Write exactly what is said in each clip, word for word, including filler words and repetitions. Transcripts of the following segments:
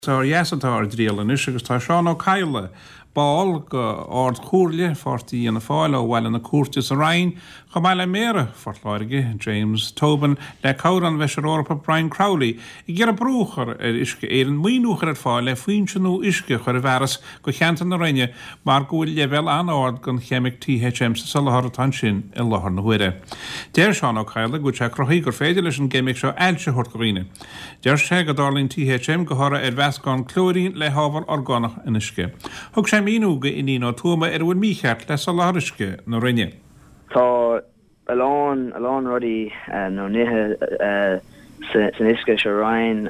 Tá Yasatar Driel is agus tá Seán ó Caile ball go ord chúrle fortí an na fáil ó bhile na cuairte sa Rhein go meile mére fortláirige James Tobin le cabran bheis Europa Brian Crowley I ggéar a brúchar ar isce éar an muoinúchar ar fáil le faoinseanú isce chuir a bheras go cheantan na rinne mar gúil le bheil an ord gon chemic T H M sa salahar atá sin i láthar na huire. Déir Seán ó Caile go te crochaí gur féidir leis an gimic seo ailte thuirtghine. Déir sé go darlín T H M go thora ar bheas gan clóirín le hábhar orgánach in isce. Thug sé mínúga iní nó tuama ar bhfuil mícheart le sa lárisce nó rinne. Tá alán alán rudí nó nithe san isce se Rhein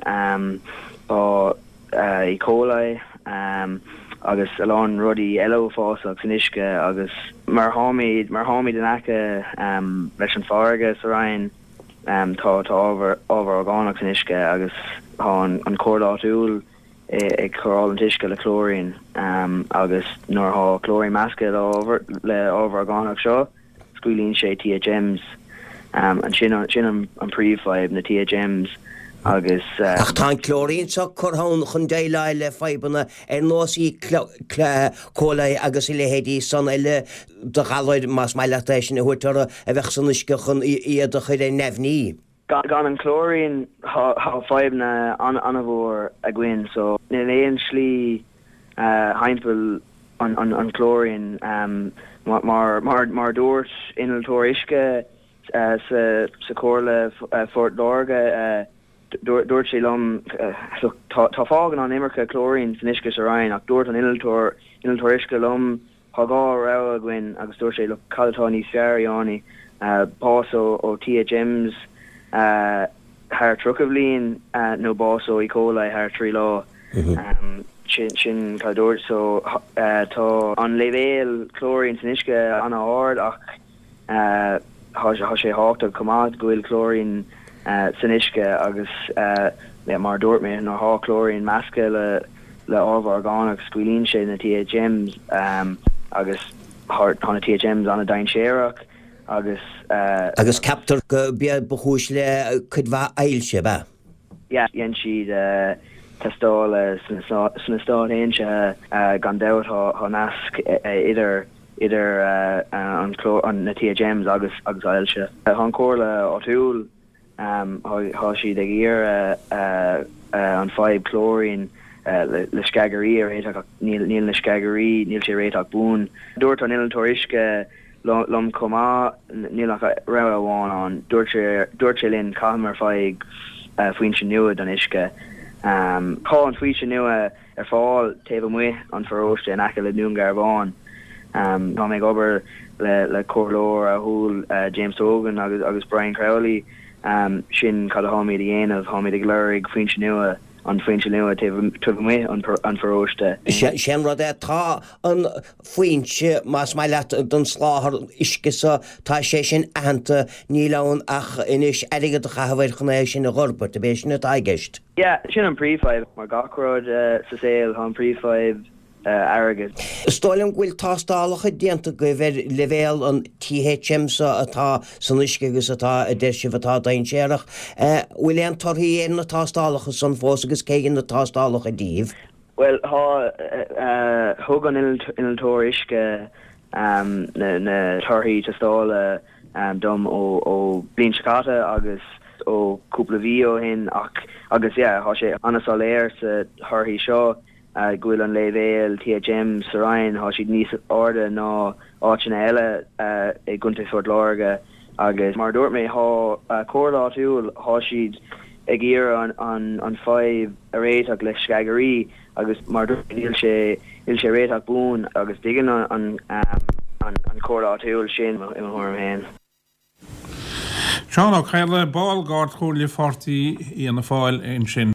ó E. coli agus alán rudí eile fásach san isce agus mar hámid mar hámid an acha leis an fáige sa Rhein tá tá ábhar ábhar orgánach san isce agus há an cordátúil ag choráil an tuisce le chlórín um, agus nuair há chlórín measca le ábhar orgánach seo scuilíonn sé T H Ms um, an sin sin an príomhfeib na T H Ms agus ach tá chlórín seo chuthain chun déile le feibanna ar nóí cóla agus i lehéadí san eile do chaáid más maileéis sin thutar a bheith san isce chun iad a chuir é nefhníí. Gan an chlórín ha feibna an anmhór a gin so in éon slí heimpel an an an chlórín um mar mar mar dúirt inaltóir isce sa sa cóla Fort Lorga dúirt sé lom tá fágan an imircha chlórín san isce sa Rhein ach dúirt an inaltóir inaltóir isce lom há gá ra a gin agus dúirt sé le cadtá níos fearíáni pás ó T H Ms Uh, haar trucavlín uh, no bás ó E. coli haar trí lá um, sin sin cadúir so uh, tá an levéil chlórín san isce an áard ach uh, há sé hácht comát gohfuil chlórín uh, san isce agus uh, le mar dúirt mé nó há chlórín measca le le ábhar orgánach scuilíonn sé na T H Ms um, agus hána T H Ms anna dain séireach agus uh, agus captar go bia bchúis le chudhá ailse ba. Ja, yen siad uh, testáil sna stáil héinse uh, gan dát há nasc idir idir uh, an chló an na T H Ms agus agus ailse. Uh, há cóla ó túúl um, há siad ag ír uh, uh, uh, an feib chlórín uh, le, le scagarí ar réiteach níl níl na scagarí níl sé réiteach bún. Dúirt an inaltóir isce lom comá nílach ra bháin an dúirte linn caimar feig faoin sin nua don isce. Um, cá an faoi sin nua ar fáil taobh mu an feróiste an aice le nún gar bháin. Um, Tá méid obair le le cóirlóir a thúil uh, James Tobin agus agus Brian Crowley um, sin cad a hámid a dhéanamh hámid ag leirig faoin sin nua an faoin sin nua tuh mu an feróiste. Sin rud é tá an faoinse más mai leat don sláthar isce sa tá sé sin ahananta nílán ach inis aige a chahabhaid chunéis sin na ghorbert a bééis sin na aigeist. Ja, sin an príomhfeib mar gachród uh, sa saoil an príomhfeib uh, airgid. Stáilm bhfuil tástálacha déanta go bheith levéil an T H M sa atá san isce agus atá a déir sibh atá daon séireach. Bhfuil an torthaí éan na tástálacha san fós agus céigean na tástálacha díomh? Well, há thug an inaltóir isce um, na, na torthaí testála um, dom ó ó blin sicata agus ó cúpla bhí ó hin ach agus yeah, há sé anasáléir sa torthaí seo uh, gúil an levéil T H M sa Rhein há siad níos orda ná áitina eile uh, ag gunta Fort Lorga agus mar dúirt mé há uh, cordátúil há siad ag ír an an an feib a réiteach le scagarí agus mar níl sé níl sé réiteach bún agus digan an an um, an, an cordátúil sin i mthorm héin. Seán ó Caile ball gáard chóirle fortí í an na fáil in sin.